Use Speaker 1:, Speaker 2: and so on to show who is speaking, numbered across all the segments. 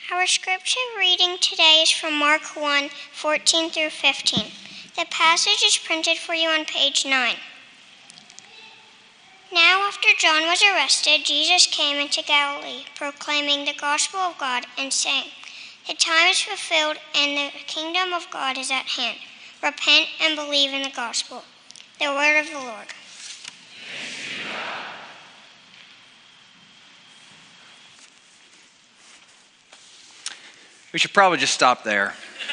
Speaker 1: Our scripture reading today is from Mark 1, 14 through 15. The passage is printed for you on page 9. Now after John was arrested, Jesus came into Galilee, proclaiming the gospel of God and saying, "The time is fulfilled and the kingdom of God is at hand. Repent and believe in the gospel." The word of the Lord.
Speaker 2: We should probably just stop there.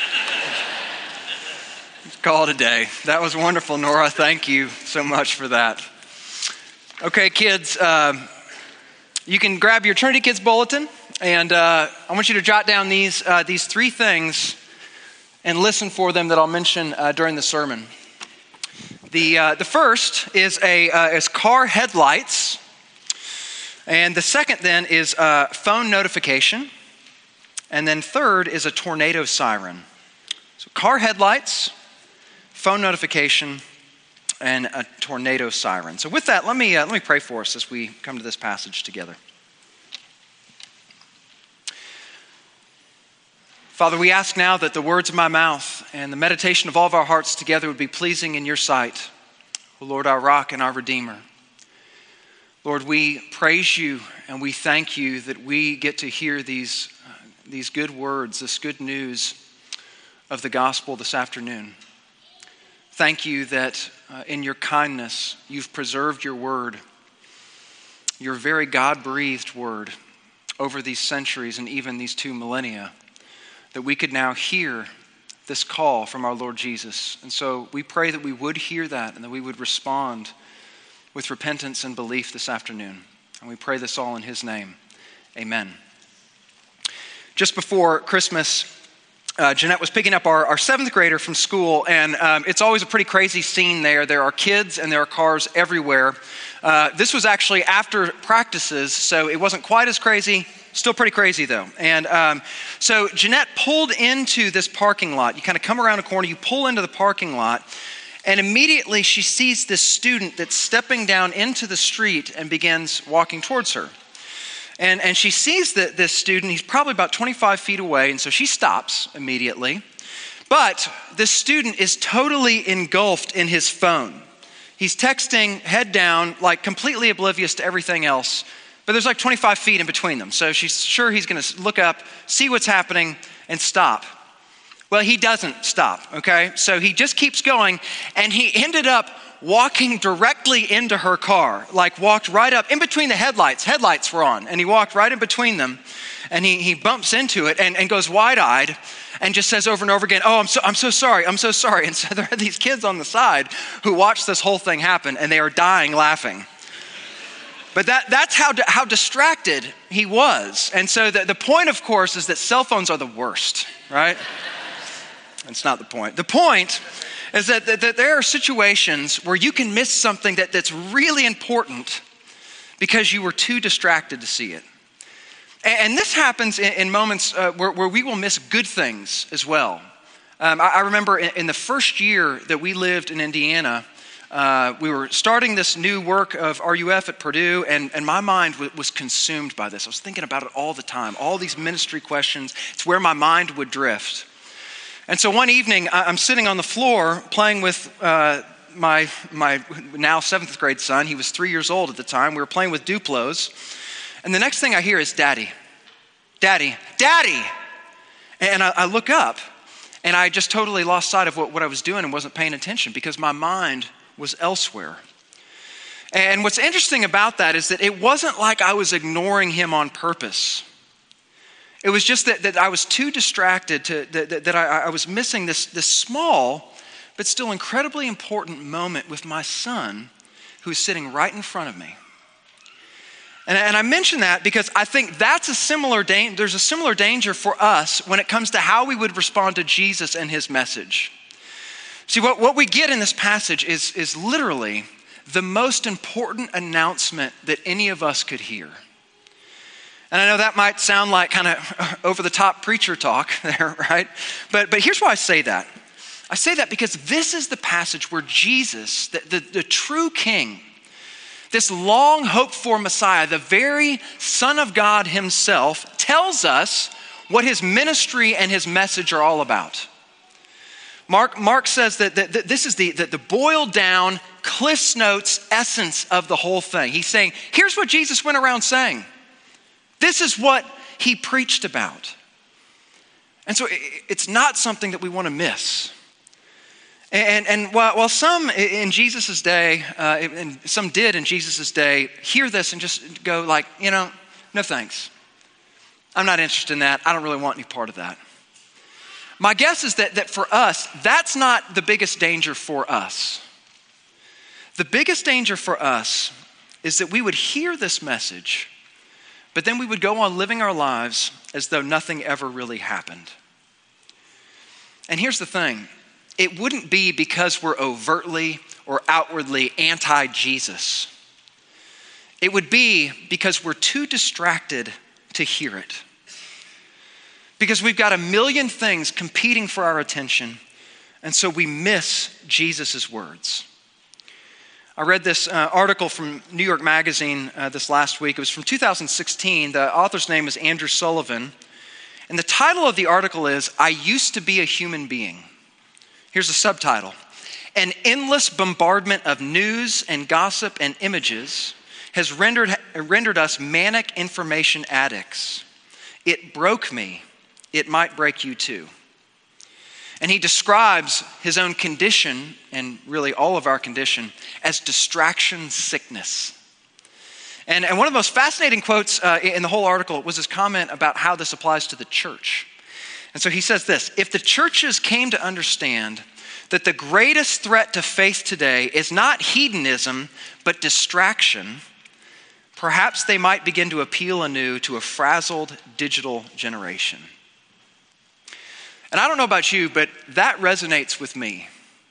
Speaker 2: Call it a day. That was wonderful, Nora. Thank you so much for that. Okay, kids, you can grab your Trinity Kids Bulletin, and I want you to jot down these three things and listen for them that I'll mention during the sermon. The first is car headlights, and the second then is phone notification. And then third is a tornado siren. So car headlights, phone notification, and a tornado siren. So with that, let me pray for us as we come to this passage together. Father, we ask now that the words of my mouth and the meditation of all of our hearts together would be pleasing in your sight, O Lord, our rock and our Redeemer. Lord, we praise you and we thank you that we get to hear these good words, this good news of the gospel this afternoon. Thank you that in your kindness, you've preserved your word, your very God-breathed word over these centuries and even these 2 millennia, that we could now hear this call from our Lord Jesus. And so we pray that we would hear that and that we would respond with repentance and belief this afternoon. And we pray this all in his name. Amen. Just before Christmas, Jeanette was picking up our 7th grader from school, and it's always a pretty crazy scene there. There are kids and there are cars everywhere. This was actually after practices, so it wasn't quite as crazy. Still pretty crazy though. And so Jeanette pulled into this parking lot. You kind of come around a corner, you pull into the parking lot, and immediately she sees this student that's stepping down into the street and begins walking towards her. And she sees that this student, he's probably about 25 feet away, and so she stops immediately. But this student is totally engulfed in his phone. He's texting head down, like completely oblivious to everything else. But there's like 25 feet in between them. So she's sure he's going to look up, see what's happening, and stop. Well, he doesn't stop, okay? So he just keeps going, and he ended up walking directly into her car, like walked right up in between the headlights. Headlights were on, and he walked right in between them, and he bumps into it and goes wide-eyed and just says over and over again, "Oh, I'm so sorry. And so there are these kids on the side who watch this whole thing happen, and they are dying laughing. But that's how distracted he was. And so the point, of course, is that cell phones are the worst, right? That's not the point. The point is that there are situations where you can miss something that's really important because you were too distracted to see it. And this happens in moments where we will miss good things as well. I remember in the first year that we lived in Indiana, we were starting this new work of RUF at Purdue, and my mind was consumed by this. I was thinking about it all the time, all these ministry questions. It's where my mind would drift. And so one evening, I'm sitting on the floor playing with my now 7th grade son. He was 3 years old at the time. We were playing with Duplos. And the next thing I hear is, "Daddy, Daddy, Daddy." And I look up, and I just totally lost sight of what I was doing and wasn't paying attention because my mind was elsewhere. And what's interesting about that is that it wasn't like I was ignoring him on purpose. It was just that I was too distracted that I was missing this small but still incredibly important moment with my son who is sitting right in front of me. And I mention that because I think that's there's a similar danger for us when it comes to how we would respond to Jesus and his message. See, what we get in this passage is literally the most important announcement that any of us could hear. And I know that might sound like kind of over-the-top preacher talk there, right? But here's why I say that. I say that because this is the passage where Jesus, the true King, this long hoped for Messiah, the very Son of God himself, tells us what his ministry and his message are all about. Mark says that this is the boiled down, Cliff's Notes essence of the whole thing. He's saying, here's what Jesus went around saying. This is what he preached about. And so it's not something that we want to miss. And while some in Jesus' day, and some did in Jesus' day, hear this and just go like, no thanks. I'm not interested in that. I don't really want any part of that. My guess is that for us, that's not the biggest danger for us. The biggest danger for us is that we would hear this message, but then we would go on living our lives as though nothing ever really happened. And here's the thing. It wouldn't be because we're overtly or outwardly anti-Jesus. It would be because we're too distracted to hear it. Because we've got a million things competing for our attention, and so we miss Jesus' words. I read this article from New York Magazine this last week. It was from 2016. The author's name is Andrew Sullivan. And the title of the article is, "I Used to Be a Human Being." Here's the subtitle. An endless bombardment of news and gossip and images has rendered us manic information addicts. It broke me. It might break you too. And he describes his own condition, and really all of our condition, as distraction sickness. And one of the most fascinating quotes in the whole article was his comment about how this applies to the church. And so he says this: if the churches came to understand that the greatest threat to faith today is not hedonism, but distraction, perhaps they might begin to appeal anew to a frazzled digital generation. And I don't know about you, but that resonates with me.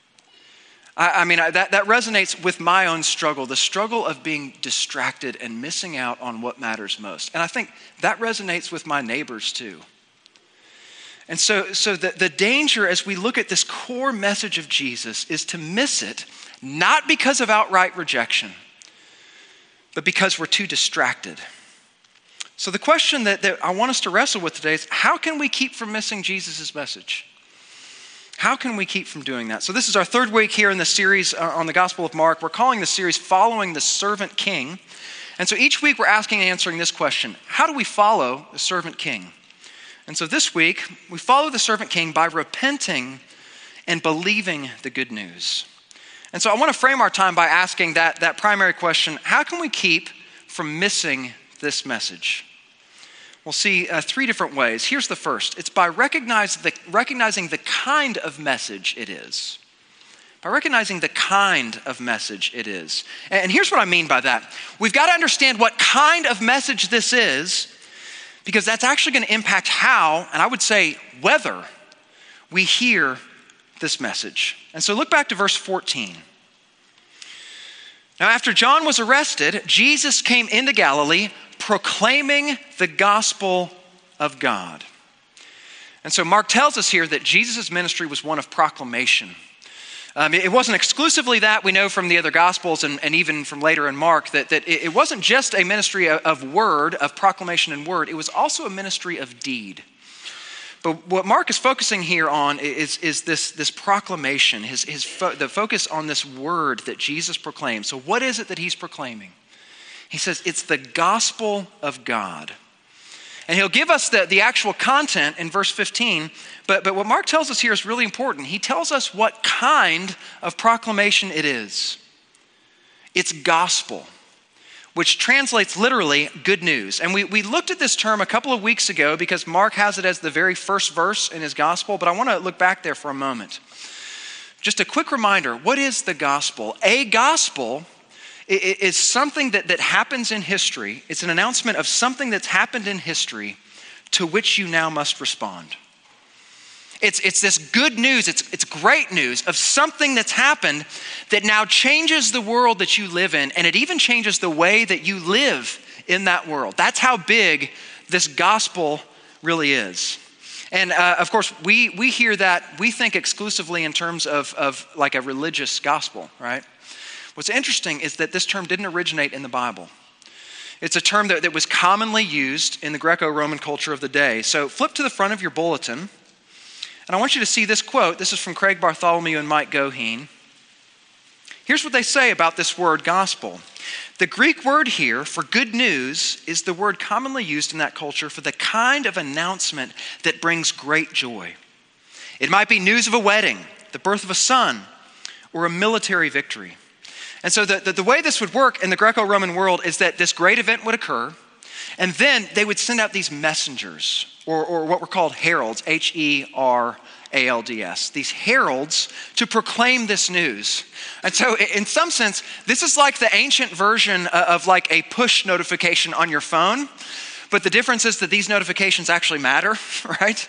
Speaker 2: That resonates with my own struggle, the struggle of being distracted and missing out on what matters most. And I think that resonates with my neighbors too. And so the danger as we look at this core message of Jesus is to miss it, not because of outright rejection, but because we're too distracted. So the question that I want us to wrestle with today is, how can we keep from missing Jesus' message? How can we keep from doing that? So this is our third week here in the series on the Gospel of Mark. We're calling the series Following the Servant King. And so each week we're asking and answering this question: how do we follow the servant king? And so this week we follow the servant king by repenting and believing the good news. And so I want to frame our time by asking that primary question: how can we keep from missing this message? We'll see three different ways. Here's the first. It's by recognizing the kind of message it is. By recognizing the kind of message it is. And here's what I mean by that. We've got to understand what kind of message this is, because that's actually going to impact how, and I would say whether, we hear this message. And so look back to verse 14. Now, after John was arrested, Jesus came into Galilee proclaiming the gospel of God. And so Mark tells us here that Jesus' ministry was one of proclamation. It wasn't exclusively that. We know from the other gospels and even from later in Mark that it wasn't just a ministry of word, of proclamation and word. It was also a ministry of deed. But what Mark is focusing here on is this proclamation, the focus on this word that Jesus proclaimed. So what is it that he's proclaiming? He says it's the gospel of God. And he'll give us the actual content in verse 15, but what Mark tells us here is really important. He tells us what kind of proclamation it is. It's gospel, which translates literally good news. And we looked at this term a couple of weeks ago because Mark has it as the very first verse in his gospel, but I want to look back there for a moment. Just a quick reminder, what is the gospel? A gospel is something that happens in history. It's an announcement of something that's happened in history to which you now must respond. It's this good news, it's great news of something that's happened that now changes the world that you live in, and it even changes the way that you live in that world. That's how big this gospel really is. And of course, we hear that, we think exclusively in terms of like a religious gospel, right? What's interesting is that this term didn't originate in the Bible. It's a term that was commonly used in the Greco-Roman culture of the day. So flip to the front of your bulletin, and I want you to see this quote. This is from Craig Bartholomew and Mike Goheen. Here's what they say about this word gospel. The Greek word here for good news is the word commonly used in that culture for the kind of announcement that brings great joy. It might be news of a wedding, the birth of a son, or a military victory. And so the way this would work in the Greco-Roman world is that this great event would occur, and then they would send out these messengers, or what were called heralds, Heralds, these heralds to proclaim this news. And so in some sense, this is like the ancient version of like a push notification on your phone, but the difference is that these notifications actually matter, right?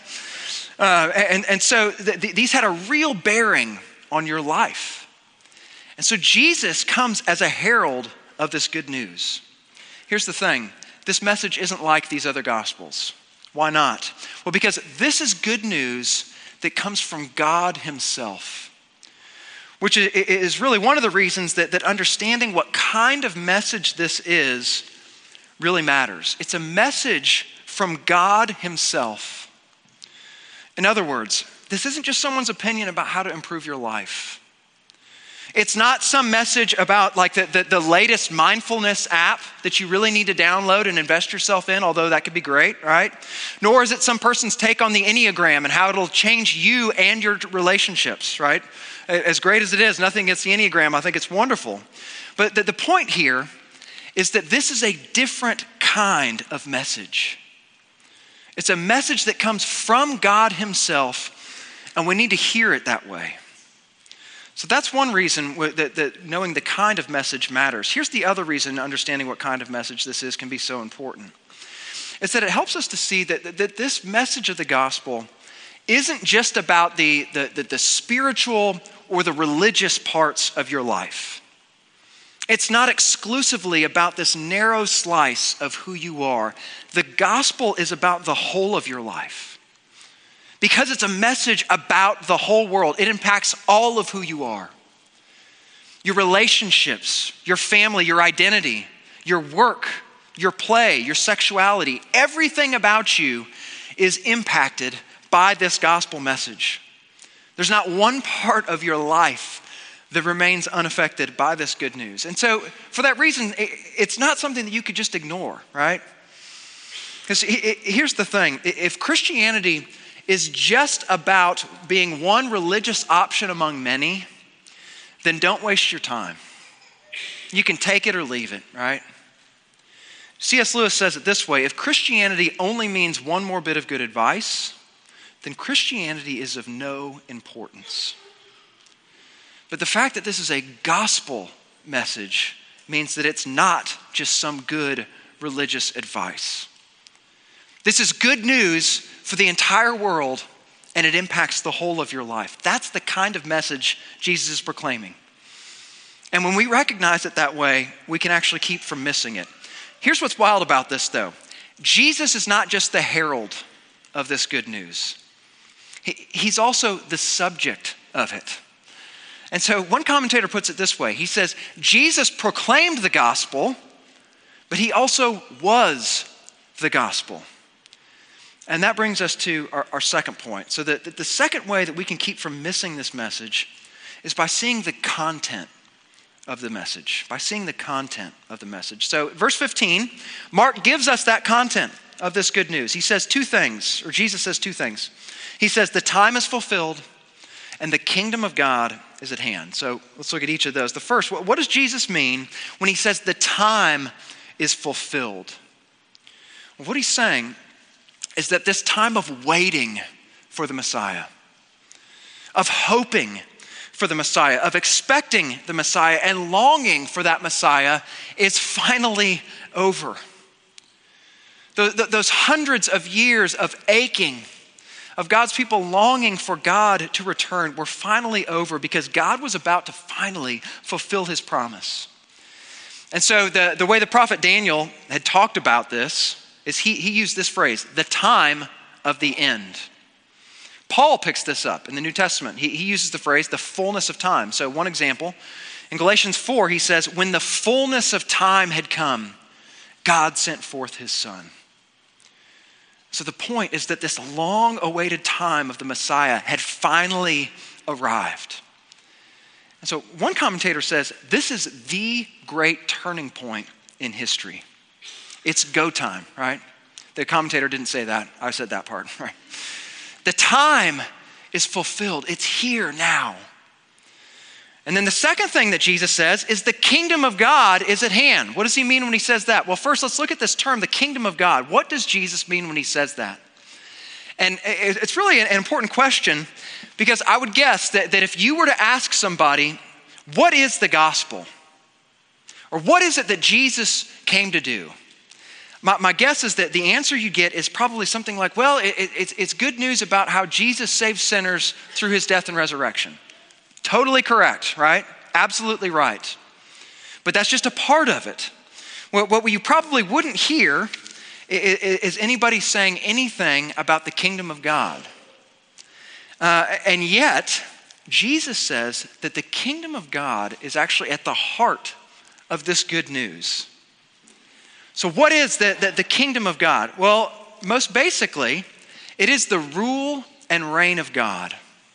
Speaker 2: So these had a real bearing on your life. And so Jesus comes as a herald of this good news. Here's the thing. This message isn't like these other gospels. Why not? Well, because this is good news that comes from God himself, which is really one of the reasons that understanding what kind of message this is really matters. It's a message from God himself. In other words, this isn't just someone's opinion about how to improve your life. It's not some message about like the latest mindfulness app that you really need to download and invest yourself in, although that could be great, right? Nor is it some person's take on the Enneagram and how it'll change you and your relationships, right? As great as it is, nothing against the Enneagram, I think it's wonderful. But the point here is that this is a different kind of message. It's a message that comes from God himself, and we need to hear it that way. So that's one reason that knowing the kind of message matters. Here's the other reason understanding what kind of message this is can be so important. It's that it helps us to see that this message of the gospel isn't just about the spiritual or the religious parts of your life. It's not exclusively about this narrow slice of who you are. The gospel is about the whole of your life. Because it's a message about the whole world, it impacts all of who you are. Your relationships, your family, your identity, your work, your play, your sexuality, everything about you is impacted by this gospel message. There's not one part of your life that remains unaffected by this good news. And so for that reason, it's not something that you could just ignore, right? Because here's the thing. If Christianity is just about being one religious option among many, then don't waste your time. You can take it or leave it, right? C.S. Lewis says it this way: if Christianity only means one more bit of good advice, then Christianity is of no importance. But the fact that this is a gospel message means that it's not just some good religious advice. This is good news for the entire world, and it impacts the whole of your life. That's the kind of message Jesus is proclaiming. And when we recognize it that way, we can actually keep from missing it. Here's what's wild about this, though. Jesus is not just the herald of this good news. He's also the subject of it. And so one commentator puts it this way. He says, Jesus proclaimed the gospel, but he also was the gospel. And that brings us to our second point. So the second way that we can keep from missing this message is by seeing the content of the message. By seeing the content of the message. So verse 15, Mark gives us that content of this good news. He says two things, or Jesus says two things. He says the time is fulfilled and the kingdom of God is at hand. So let's look at each of those. The first, what does Jesus mean when he says the time is fulfilled? Well, what he's saying is that this time of waiting for the Messiah, of hoping for the Messiah, of expecting the Messiah and longing for that Messiah is finally over. Those hundreds of years of aching, of God's people longing for God to return were finally over because God was about to finally fulfill his promise. And so the way the prophet Daniel had talked about this is he used this phrase, the time of the end. Paul picks this up in the New Testament. He uses the phrase, the fullness of time. So one example, in Galatians 4, he says, when the fullness of time had come, God sent forth his son. So the point is that this long-awaited time of the Messiah had finally arrived. And so one commentator says, this is the great turning point in history. It's go time, right? The commentator didn't say that. I said that part, right? The time is fulfilled. It's here now. And then the second thing that Jesus says is the kingdom of God is at hand. What does he mean when he says that? Well, first let's look at this term, the kingdom of God. What does Jesus mean when he says that? And it's really an important question, because I would guess that if you were to ask somebody, what is the gospel? Or what is it that Jesus came to do? My guess is that the answer you get is probably something like, well, it's good news about how Jesus saved sinners through his death and resurrection. Totally correct, right? Absolutely right. But that's just a part of it. What you probably wouldn't hear is anybody saying anything about the kingdom of God. And yet, Jesus says that the kingdom of God is actually at the heart of this good news. So what is the kingdom of God? Well, most basically, it is the rule and reign of God.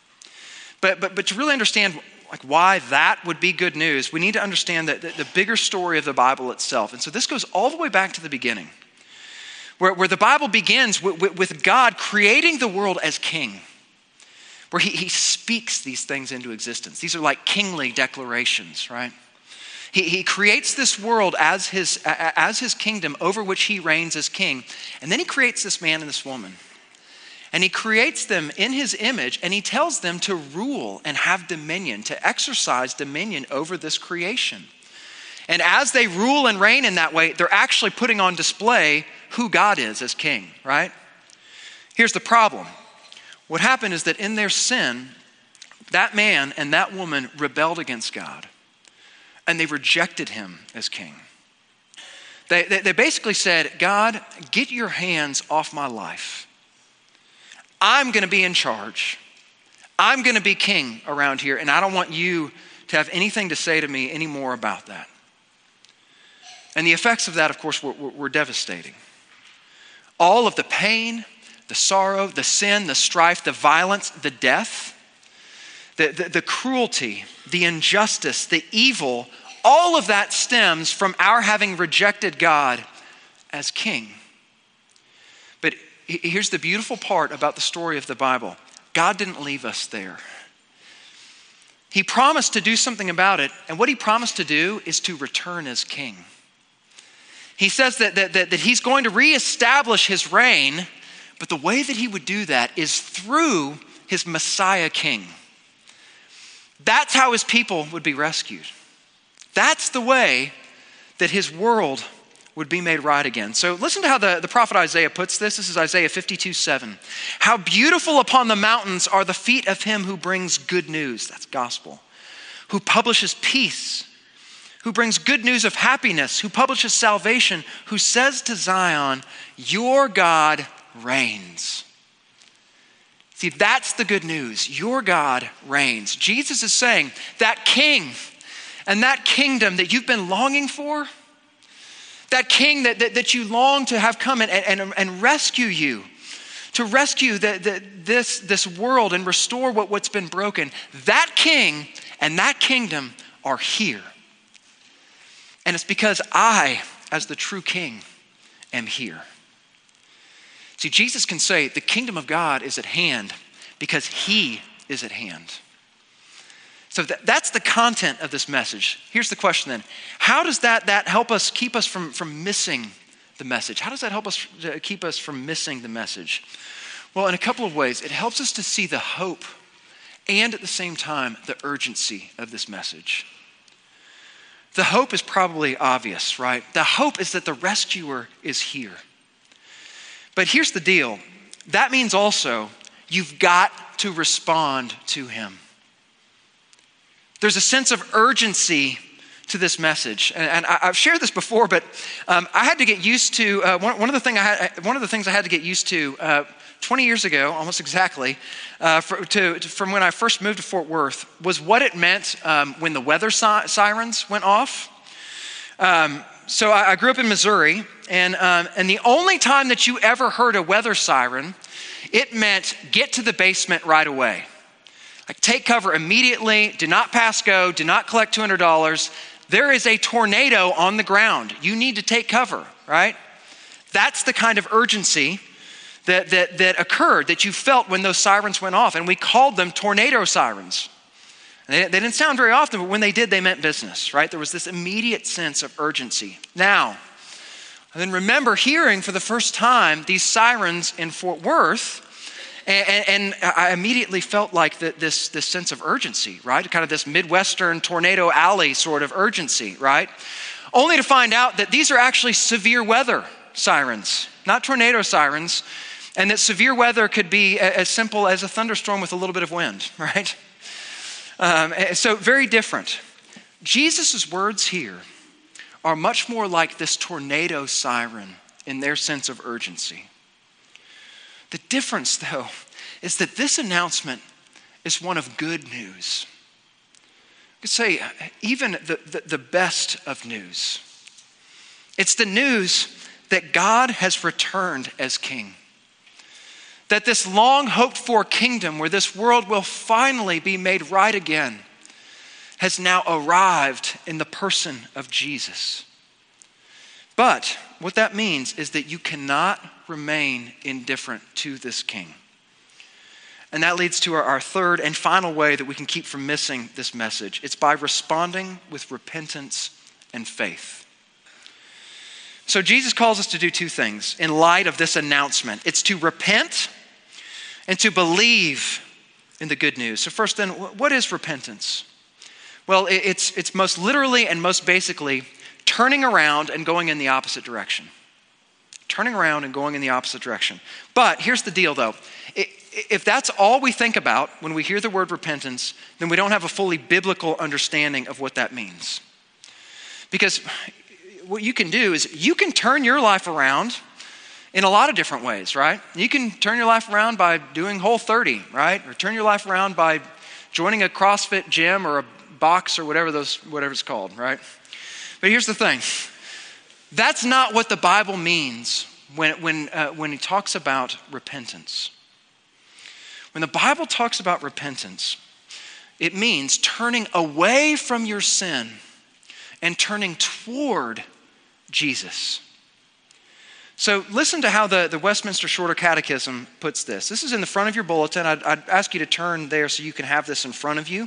Speaker 2: But to really understand why that would be good news, we need to understand the bigger story of the Bible itself. And so this goes all the way back to the beginning, where the Bible begins with God creating the world as king, where he speaks these things into existence. These are like kingly declarations, right? He creates this world as his kingdom over which he reigns as king. And then he creates this man and this woman. And he creates them in his image, and he tells them to rule and have dominion, to exercise dominion over this creation. And as they rule and reign in that way, they're actually putting on display who God is as king, right? Here's the problem. What happened is that in their sin, that man and that woman rebelled against God, and they rejected him as king. They basically said, God, get your hands off my life. I'm going to be in charge. I'm going to be king around here, and I don't want you to have anything to say to me anymore about that. And the effects of that, of course, were devastating. All of the pain, the sorrow, the sin, the strife, the violence, the death, the cruelty, the injustice, the evil, all of that stems from our having rejected God as king. But here's the beautiful part about the story of the Bible. God didn't leave us there. He promised to do something about it, and what he promised to do is to return as king. He says that he's going to reestablish his reign, but the way that he would do that is through his Messiah king. That's how his people would be rescued. That's the way that his world would be made right again. So listen to how the prophet Isaiah puts this. This is Isaiah 52:7. How beautiful upon the mountains are the feet of him who brings good news, that's gospel, who publishes peace, who brings good news of happiness, who publishes salvation, who says to Zion, your God reigns. See, that's the good news. Your God reigns. Jesus is saying that king and that kingdom that you've been longing for, that king that you long to have come and rescue you, to rescue this world and restore what's been broken, that king and that kingdom are here. And it's because I, as the true king, am here. See, Jesus can say the kingdom of God is at hand because he is at hand. So that's the content of this message. Here's the question then. How does that help us keep us from missing the message? How does that help us keep us from missing the message? Well, in a couple of ways. It helps us to see the hope and at the same time the urgency of this message. The hope is probably obvious, right? The hope is that the rescuer is here. But here's the deal. That means also you've got to respond to him. There's a sense of urgency to this message. And I've shared this before, but I had to get used to, one of the things I had to get used to 20 years ago, almost exactly, from when I first moved to Fort Worth, was what it meant when the weather sirens went off. So I grew up in Missouri, and the only time that you ever heard a weather siren, it meant get to the basement right away. Like take cover immediately, do not pass go, do not collect $200. There is a tornado on the ground. You need to take cover, right? That's the kind of urgency that occurred, that you felt when those sirens went off. And we called them tornado sirens. They didn't sound very often, but when they did, they meant business, right? There was this immediate sense of urgency. Now, I then remember hearing for the first time these sirens in Fort Worth, and I immediately felt like this sense of urgency, right? Kind of this Midwestern tornado alley sort of urgency, right? Only to find out that these are actually severe weather sirens, not tornado sirens, and that severe weather could be as simple as a thunderstorm with a little bit of wind, right? So very different. Jesus' words here are much more like this tornado siren in their sense of urgency. The difference, though, is that this announcement is one of good news. I could say even the best of news. It's the news that God has returned as king. That this long hoped for kingdom where this world will finally be made right again has now arrived in the person of Jesus. But what that means is that you cannot remain indifferent to this king. And that leads to our third and final way that we can keep from missing this message. It's by responding with repentance and faith. So Jesus calls us to do two things in light of this announcement. It's to repent and to believe in the good news. So first then, what is repentance? Well, it's most literally and most basically turning around and going in the opposite direction. Turning around and going in the opposite direction. But here's the deal though. If that's all we think about when we hear the word repentance, then we don't have a fully biblical understanding of what that means. Because what you can do is you can turn your life around in a lot of different ways, right? You can turn your life around by doing Whole30, right? Or turn your life around by joining a CrossFit gym or a box or whatever it's called, right? But here's the thing. That's not what the Bible means when he talks about repentance. When the Bible talks about repentance, it means turning away from your sin and turning toward Jesus. So listen to how the Westminster Shorter Catechism puts this. This is in the front of your bulletin. I'd ask you to turn there so you can have this in front of you.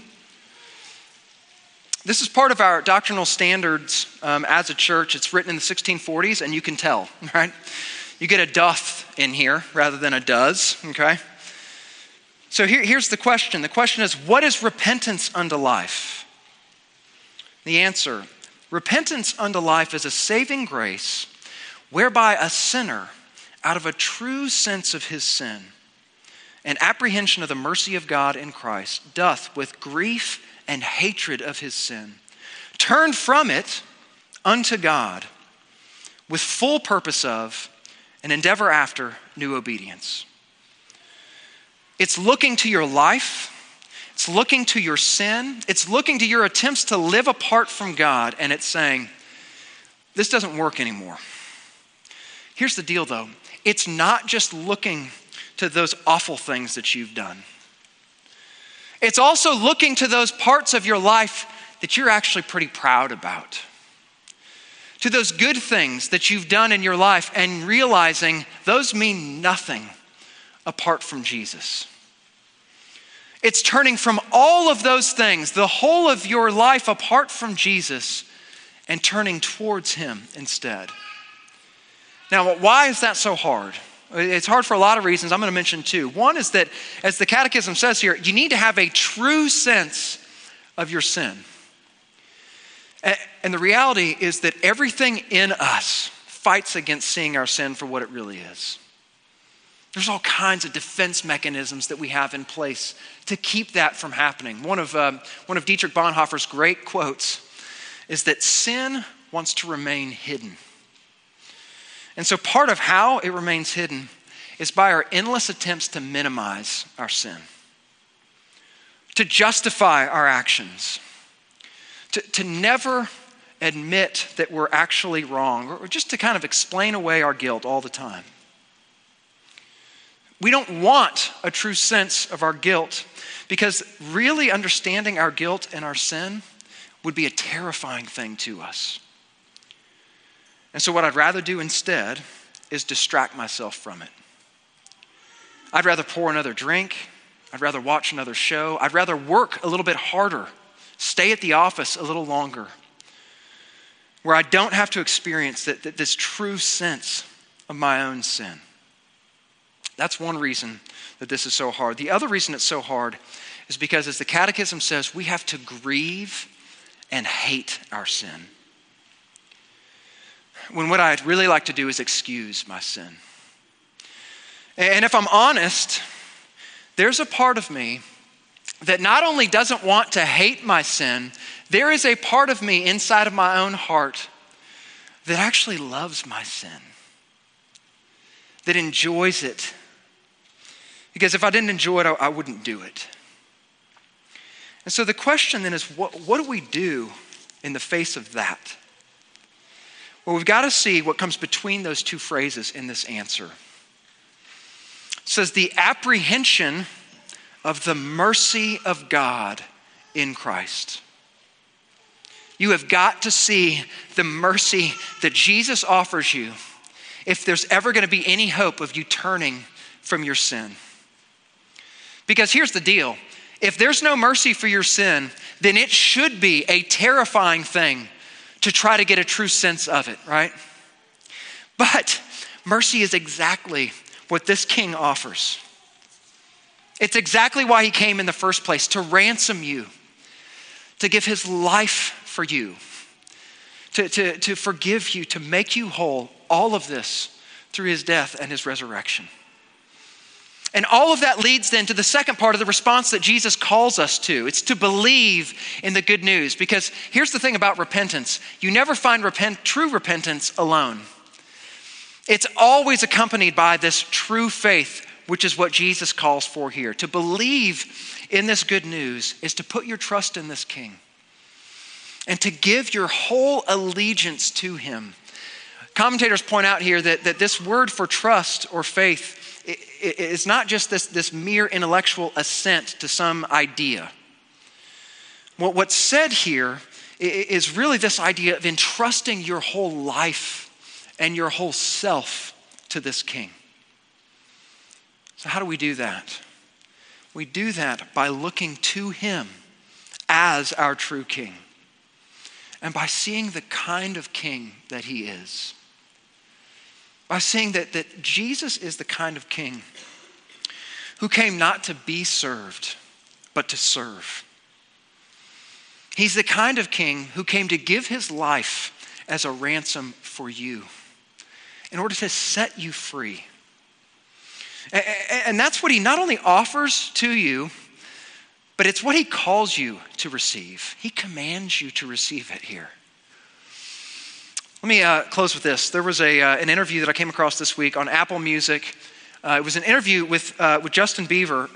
Speaker 2: This is part of our doctrinal standards as a church. It's written in the 1640s, and you can tell, right? You get a doth in here rather than a does, okay? So here's the question. The question is, what is repentance unto life? The answer, repentance unto life is a saving grace whereby a sinner, out of a true sense of his sin and apprehension of the mercy of God in Christ, doth with grief and hatred of his sin turn from it unto God with full purpose of and endeavor after new obedience. It's looking to your life, it's looking to your sin, it's looking to your attempts to live apart from God, and it's saying, this doesn't work anymore. Here's the deal though, it's not just looking to those awful things that you've done. It's also looking to those parts of your life that you're actually pretty proud about. To those good things that you've done in your life and realizing those mean nothing apart from Jesus. It's turning from all of those things, the whole of your life apart from Jesus, and turning towards him instead. Now, why is that so hard? It's hard for a lot of reasons. I'm going to mention two. One is that, as the Catechism says here, you need to have a true sense of your sin. And the reality is that everything in us fights against seeing our sin for what it really is. There's all kinds of defense mechanisms that we have in place to keep that from happening. One of Dietrich Bonhoeffer's great quotes is that sin wants to remain hidden. And so part of how it remains hidden is by our endless attempts to minimize our sin, to justify our actions, to never admit that we're actually wrong, or just to kind of explain away our guilt all the time. We don't want a true sense of our guilt because really understanding our guilt and our sin would be a terrifying thing to us. And so what I'd rather do instead is distract myself from it. I'd rather pour another drink. I'd rather watch another show. I'd rather work a little bit harder, stay at the office a little longer, where I don't have to experience this true sense of my own sin. That's one reason that this is so hard. The other reason it's so hard is because, as the Catechism says, we have to grieve and hate our sin. When what I'd really like to do is excuse my sin. And if I'm honest, there's a part of me that not only doesn't want to hate my sin, there is a part of me inside of my own heart that actually loves my sin, that enjoys it. Because if I didn't enjoy it, I wouldn't do it. And so the question then is, what do we do in the face of that? Well, we've got to see what comes between those two phrases in this answer. It says, the apprehension of the mercy of God in Christ. You have got to see the mercy that Jesus offers you if there's ever going to be any hope of you turning from your sin. Because here's the deal. If there's no mercy for your sin, then it should be a terrifying thing to try to get a true sense of it, right? But mercy is exactly what this king offers. It's exactly why he came in the first place, to ransom you, to give his life for you, to forgive you, to make you whole, all of this through his death and his resurrection. And all of that leads then to the second part of the response that Jesus calls us to. It's to believe in the good news. Because here's the thing about repentance. You never find true repentance alone. It's always accompanied by this true faith, which is what Jesus calls for here. To believe in this good news is to put your trust in this king and to give your whole allegiance to him. Commentators point out here that this word for trust or faith is not just this mere intellectual assent to some idea. What's said here is really this idea of entrusting your whole life and your whole self to this king. So how do we do that? We do that by looking to him as our true king and by seeing the kind of king that he is. By seeing that Jesus is the kind of king who came not to be served, but to serve. He's the kind of king who came to give his life as a ransom for you in order to set you free. And that's what he not only offers to you, but it's what he calls you to receive. He commands you to receive it here. Let me close with this. There was an interview that I came across this week on Apple Music. It was an interview with Justin Bieber.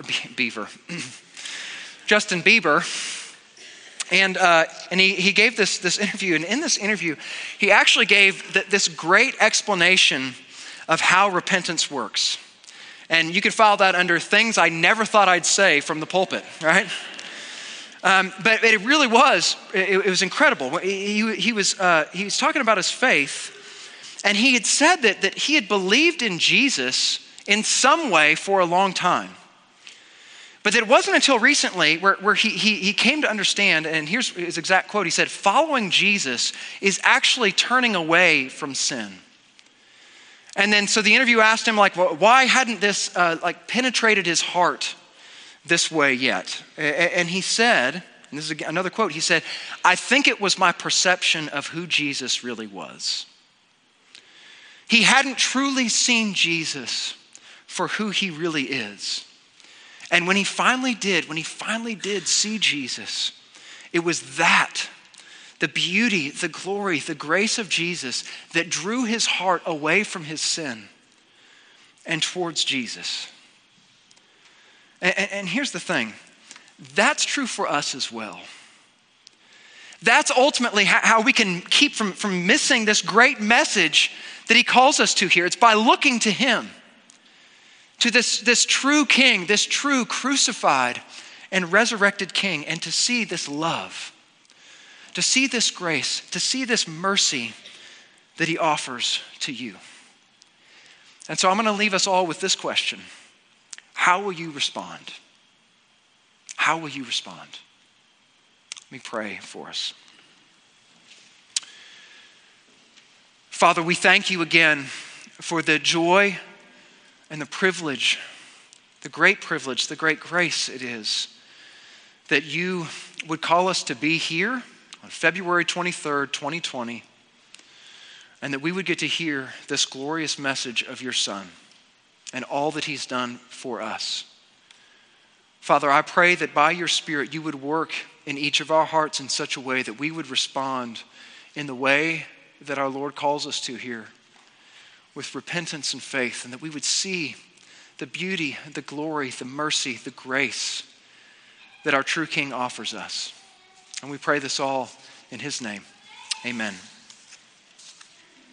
Speaker 2: Justin Bieber. And he gave this interview. And in this interview, he actually gave this great explanation of how repentance works. And you can file that under things I never thought I'd say from the pulpit, right? But it really was, it was incredible. He was talking about his faith, and he had said that he had believed in Jesus in some way for a long time. But it wasn't until recently where he came to understand, and here's his exact quote. He said, following Jesus is actually turning away from sin. And then so the interview asked him, why hadn't this penetrated his heart this way yet? And he said, and this is another quote, he said, I think it was my perception of who Jesus really was. He hadn't truly seen Jesus for who he really is. And when he finally did see Jesus, it was that, the beauty, the glory, the grace of Jesus that drew his heart away from his sin and towards Jesus. And here's the thing, that's true for us as well. That's ultimately how we can keep from missing this great message that he calls us to here. It's by looking to him, to this true king, this true crucified and resurrected king, and to see this love, to see this grace, to see this mercy that he offers to you. And so I'm going to leave us all with this question. How will you respond? How will you respond? Let me pray for us. Father, we thank you again for the joy and the privilege, the great privilege, the great grace it is that you would call us to be here on February 23rd, 2020, and that we would get to hear this glorious message of your Son and all that he's done for us. Father, I pray that by your Spirit you would work in each of our hearts in such a way that we would respond in the way that our Lord calls us to here, with repentance and faith, and that we would see the beauty, the glory, the mercy, the grace that our true King offers us. And we pray this all in his name. Amen.